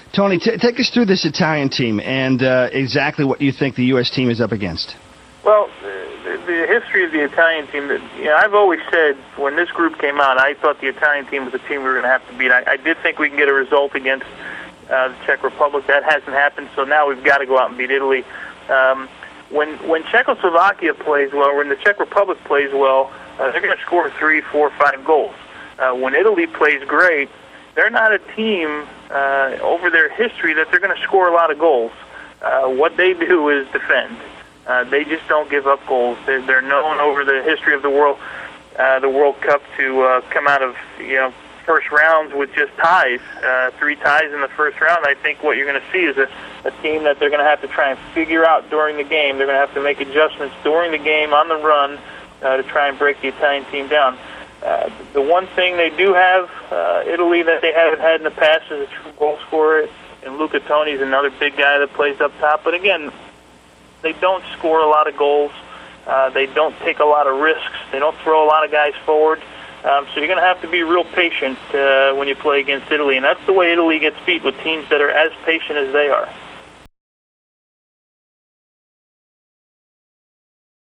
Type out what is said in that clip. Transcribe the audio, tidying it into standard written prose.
Tony, take us through this Italian team and exactly what you think the U.S. team is up against. Well, the history of the Italian team, I've always said when this group came out, I thought the Italian team was a team we were going to have to beat. I did think we can get a result against the Czech Republic. That hasn't happened, so now we've got to go out and beat Italy. When Czechoslovakia plays well, when the Czech Republic plays well, they're going to score 3, 4, 5 goals. When Italy plays great, they're not a team over their history that they're going to score a lot of goals. What they do is defend. They just don't give up goals. They're known over the history of the World Cup to come out of first rounds with just ties, 3 ties in the first round. I think what you're going to see is a team that they're going to have to try and figure out during the game. They're going to have to make adjustments during the game on the run to try and break the Italian team down. The one thing they do have, Italy, that they haven't had in the past is a true goal scorer, and Luca Toni's another big guy that plays up top. But again, they don't score a lot of goals. They don't take a lot of risks. They don't throw a lot of guys forward. So you're going to have to be real patient when you play against Italy, and that's the way Italy gets beat, with teams that are as patient as they are.